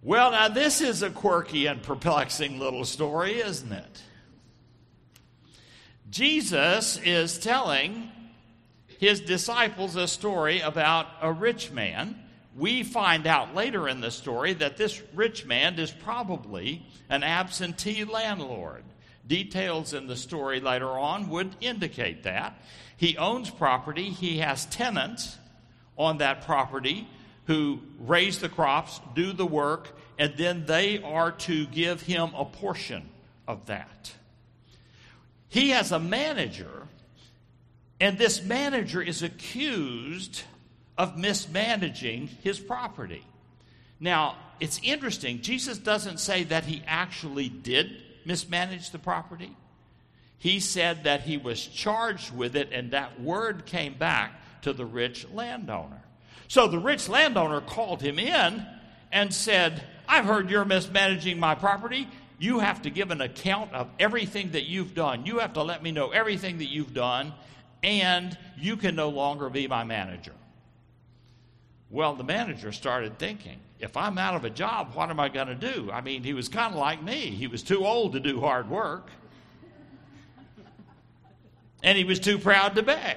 Well, now this is a quirky and perplexing little story, isn't it? Jesus is telling his disciples a story about a rich man. We find out later in the story that this rich man is probably an absentee landlord. Details in the story later on would indicate that. He owns property. He has tenants on that property who raise the crops, do the work, and then they are to give him a portion of that. He has a manager, and this manager is accused of mismanaging his property. Now, it's interesting. Jesus doesn't say that he actually did mismanage the property. He said that he was charged with it, and that word came back to the rich landowner. So the rich landowner called him in and said, I've heard you're mismanaging my property. You have to give an account of everything that you've done. You have to let me know everything that you've done, and you can no longer be my manager. Well, the manager started thinking, if I'm out of a job, what am I going to do? I mean, he was kind of like me. He was too old to do hard work, and he was too proud to beg.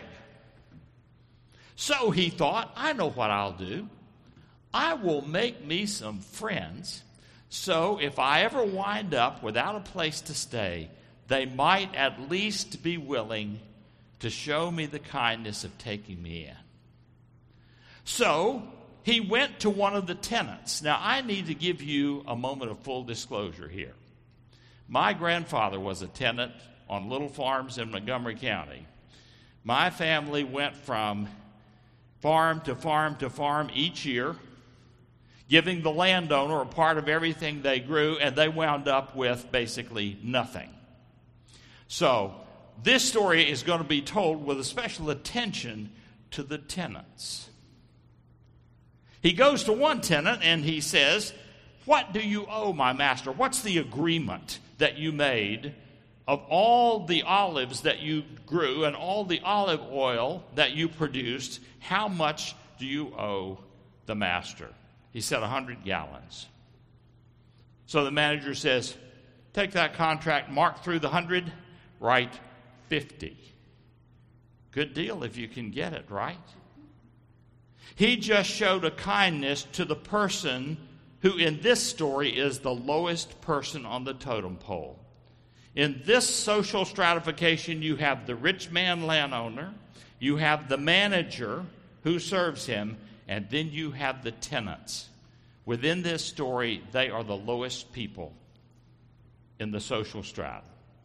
So he thought, I know what I'll do. I will make me some friends, so if I ever wind up without a place to stay, they might at least be willing to show me the kindness of taking me in. So he went to one of the tenants. Now, I need to give you a moment of full disclosure here. My grandfather was a tenant on little farms in Montgomery County. My family went from farm to farm to farm each year, giving the landowner a part of everything they grew, and they wound up with basically nothing. So this story is going to be told with a special attention to the tenants. He goes to one tenant and he says, what do you owe my master? What's the agreement that you made of all the olives that you grew and all the olive oil that you produced? How much do you owe the master? He said 100 gallons. So the manager says, take that contract, mark through the 100, write 50. Good deal if you can get it, right? He just showed a kindness to the person who in this story is the lowest person on the totem pole. In this social stratification, you have the rich man landowner, you have the manager who serves him, and then you have the tenants. Within this story, they are the lowest people in the social strata.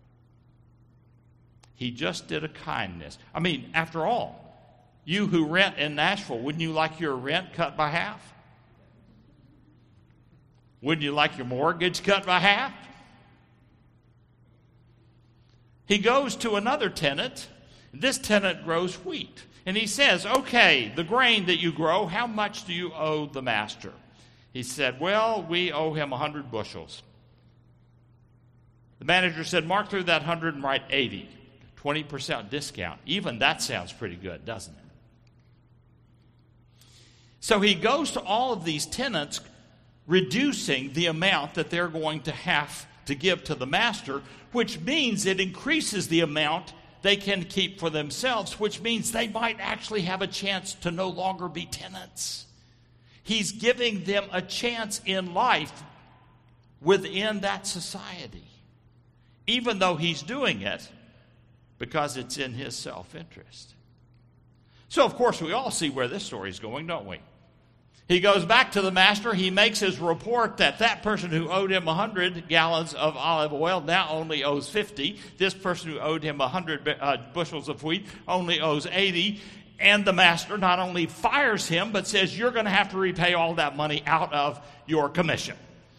He just did a kindness. I mean, after all, you who rent in Nashville, wouldn't you like your rent cut by half? Wouldn't you like your mortgage cut by half? He goes to another tenant. This tenant grows wheat. And he says, okay, the grain that you grow, how much do you owe the master? He said, well, we owe him 100 bushels. The manager said, mark through that 100 and write 80. 20% discount. Even that sounds pretty good, doesn't it? So he goes to all of these tenants, reducing the amount that they're going to have to give to the master, which means it increases the amount they can keep for themselves, which means they might actually have a chance to no longer be tenants. He's giving them a chance in life within that society, even though he's doing it because it's in his self-interest. So, of course, we all see where this story is going, don't we? He goes back to the master. He makes his report that that person who owed him 100 gallons of olive oil now only owes 50. This person who owed him 100 bushels of wheat only owes 80. And the master not only fires him, but says, you're going to have to repay all that money out of your commission.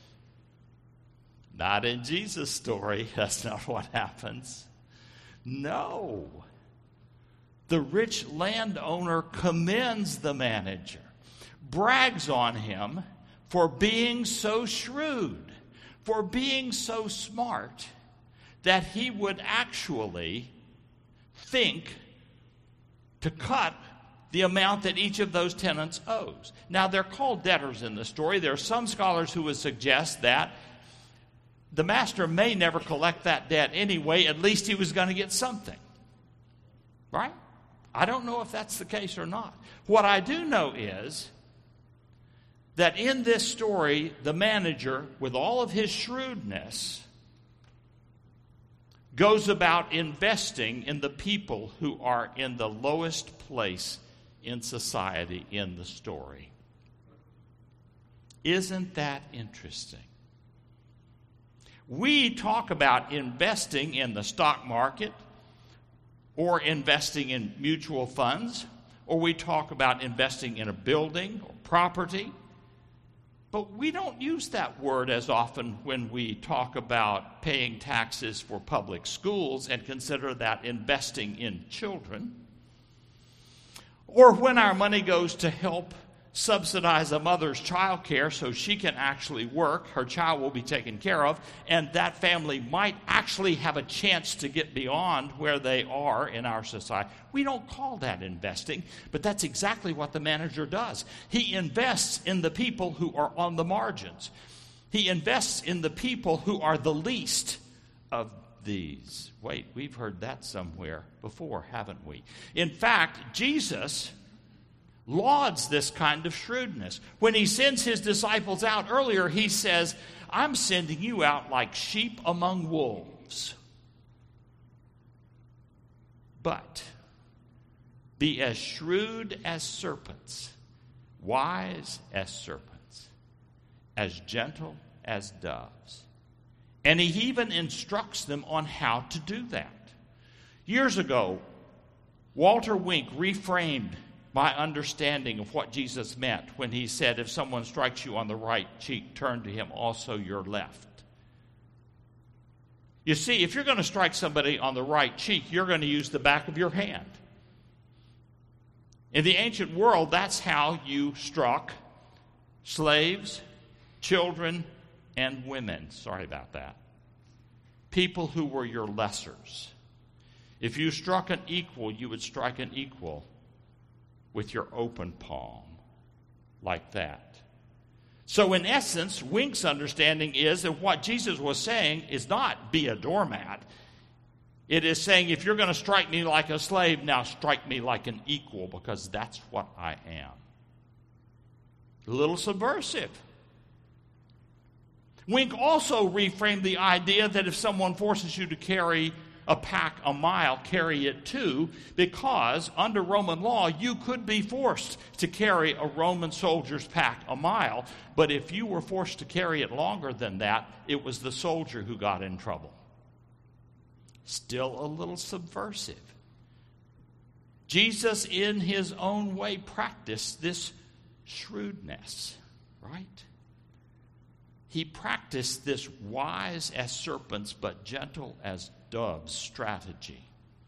Not in Jesus' story. That's not what happens. No. The rich landowner commends the manager, brags on him for being so shrewd, for being so smart, that he would actually think to cut the amount that each of those tenants owes. Now, they're called debtors in the story. There are some scholars who would suggest that the master may never collect that debt anyway. At least he was going to get something. Right? I don't know if that's the case or not. What I do know is that in this story, the manager, with all of his shrewdness, goes about investing in the people who are in the lowest place in society in the story. Isn't that interesting? We talk about investing in the stock market, or investing in mutual funds, or we talk about investing in a building or property. But we don't use that word as often when we talk about paying taxes for public schools and consider that investing in children. Or when our money goes to help subsidize a mother's child care so she can actually work, her child will be taken care of, and that family might actually have a chance to get beyond where they are in our society. We don't call that investing, but that's exactly what the manager does. He invests in the people who are on the margins. He invests in the people who are the least of these. Wait, we've heard that somewhere before, haven't we? In fact, Jesus lauds this kind of shrewdness. When he sends his disciples out earlier, he says, I'm sending you out like sheep among wolves. But be as shrewd as serpents, wise as serpents, as gentle as doves. And he even instructs them on how to do that. Years ago, Walter Wink reframed my understanding of what Jesus meant when he said, if someone strikes you on the right cheek, turn to him also your left. You see, if you're going to strike somebody on the right cheek, you're going to use the back of your hand. In the ancient world, that's how you struck slaves, children, and women. Sorry about that. People who were your lessers. If you struck an equal, you would strike an equal with your open palm, like that. So in essence, Wink's understanding is that what Jesus was saying is not be a doormat. It is saying, if you're going to strike me like a slave, now strike me like an equal, because that's what I am. A little subversive. Wink also reframed the idea that if someone forces you to carry a pack a mile, carry it too, because under Roman law, you could be forced to carry a Roman soldier's pack a mile, but if you were forced to carry it longer than that, it was the soldier who got in trouble. Still a little subversive. Jesus, in his own way, practiced this shrewdness, right? He practiced this wise as serpents but gentle as doves strategy.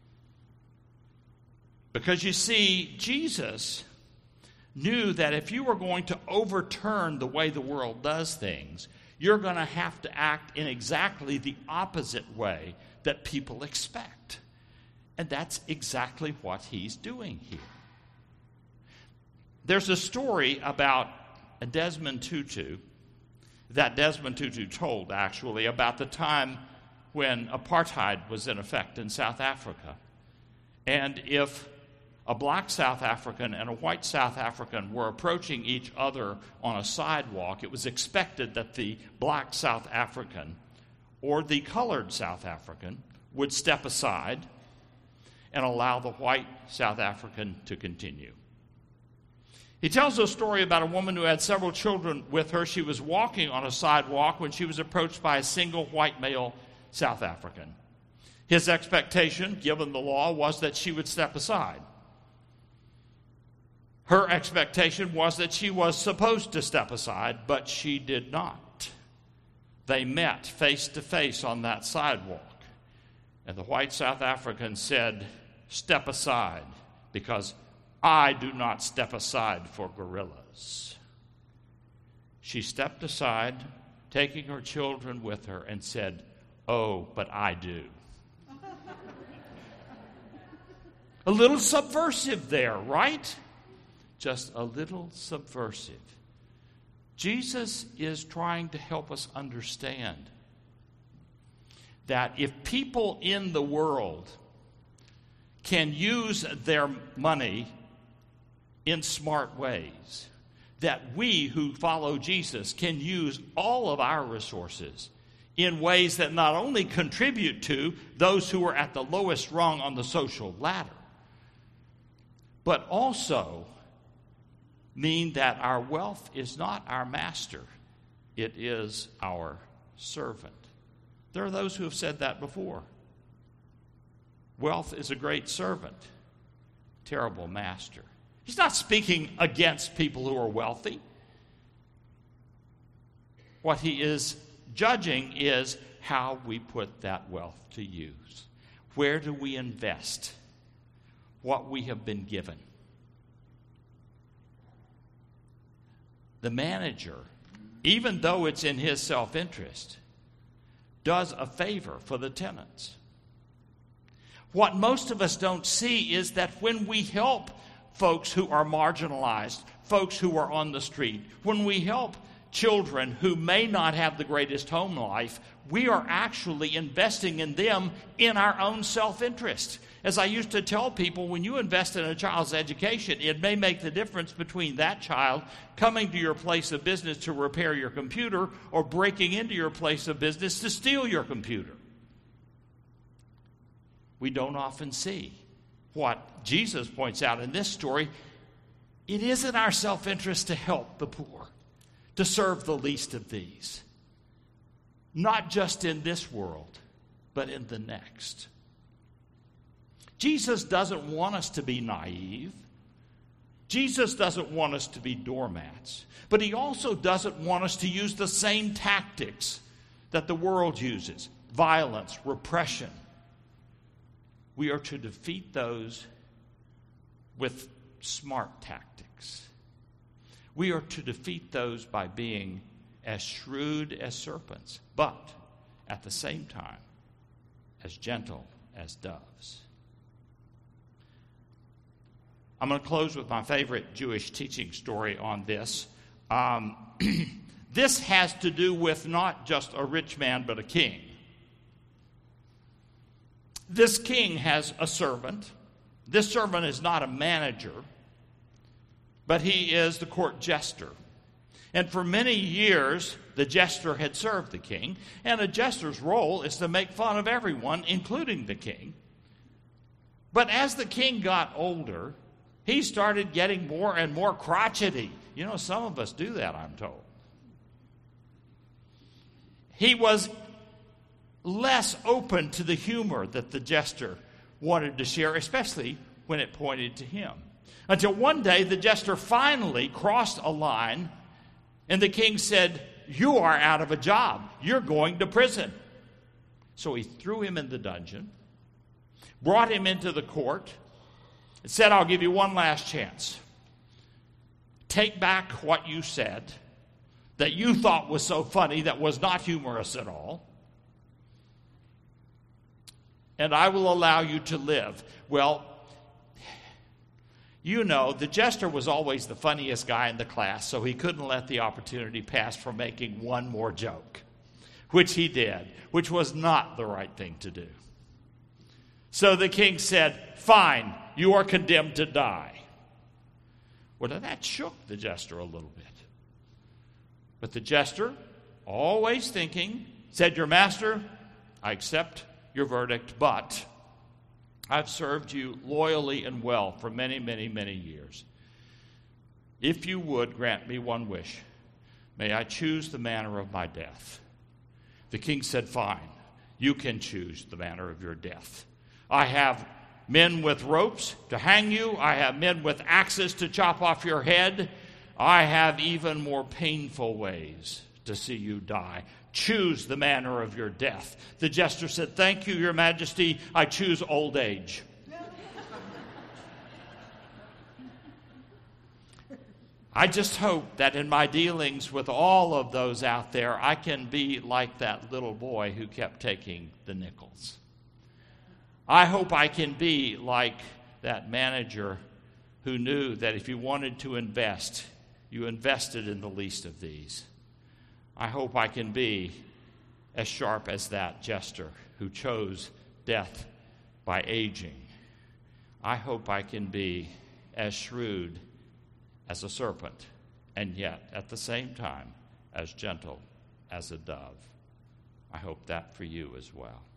Because you see, Jesus knew that if you were going to overturn the way the world does things, you're going to have to act in exactly the opposite way that people expect. And that's exactly what he's doing here. There's a story about Desmond Tutu that Desmond Tutu told, actually, about the time when apartheid was in effect in South Africa. And if a black South African and a white South African were approaching each other on a sidewalk, it was expected that the black South African or the colored South African would step aside and allow the white South African to continue. He tells a story about a woman who had several children with her. She was walking on a sidewalk when she was approached by a single white male South African. His expectation, given the law, was that she would step aside. Her expectation was that she was supposed to step aside, but she did not. They met face to face on that sidewalk. And the white South African said, "Step aside, because I do not step aside for gorillas." She stepped aside, taking her children with her, and said, "Oh, but I do." A little subversive there, right? just a little subversive. Jesus is trying to help us understand that if people in the world can use their money in smart ways, that we who follow Jesus can use all of our resources in ways that not only contribute to those who are at the lowest rung on the social ladder, but also mean that our wealth is not our master, it is our servant. There are those who have said that before. Wealth is a great servant, terrible master. He's not speaking against people who are wealthy. What he is judging is how we put that wealth to use. Where do we invest what we have been given? The manager, even though it's in his self-interest, does a favor for the tenants. What most of us don't see is that when we help folks who are marginalized, folks who are on the street, when we help children who may not have the greatest home life, we are actually investing in them in our own self-interest. As I used to tell people, when you invest in a child's education, it may make the difference between that child coming to your place of business to repair your computer or breaking into your place of business to steal your computer. We don't often see what Jesus points out in this story. It is in our self-interest to help the poor, to serve the least of these, not just in this world, but in the next. Jesus doesn't want us to be naive. Jesus doesn't want us to be doormats. But he also doesn't want us to use the same tactics that the world uses: violence, repression. We are to defeat those with smart tactics. We are to defeat those by being as shrewd as serpents, but at the same time, as gentle as doves. I'm going to close with my favorite Jewish teaching story on this. This has to do with not just a rich man, but a king. This king has a servant. This servant is not a manager, but he is the court jester. And for many years, the jester had served the king, and a jester's role is to make fun of everyone, including the king. But as the king got older, he started getting more and more crotchety. You know, some of us do that, I'm told. He was less open to the humor that the jester wanted to share, especially when it pointed to him. Until one day, the jester finally crossed a line, and the king said, "You are out of a job. You're going to prison." So he threw him in the dungeon, brought him into the court, and said, "I'll give you one last chance. Take back what you said that you thought was so funny that was not humorous at all, and I will allow you to live." Well, you know, the jester was always the funniest guy in the class, so he couldn't let the opportunity pass for making one more joke, which he did, which was not the right thing to do. So the king said, "Fine, you are condemned to die." Well, that shook the jester a little bit. But the jester, always thinking, said, "Your master, I accept your verdict, but I've served you loyally and well for many, many, many years. If you would grant me one wish, may I choose the manner of my death." The king said, "Fine, you can choose the manner of your death. I have men with ropes to hang you. I have men with axes to chop off your head. I have even more painful ways to see you die. Choose the manner of your death." The jester said, "Thank you, your majesty. I choose old age." I just hope that in my dealings with all of those out there, I can be like that little boy who kept taking the nickels. I hope I can be like that manager who knew that if you wanted to invest, you invested in the least of these. I hope I can be as sharp as that jester who chose death by aging. I hope I can be as shrewd as a serpent, and yet, at the same time, as gentle as a dove. I hope that for you as well.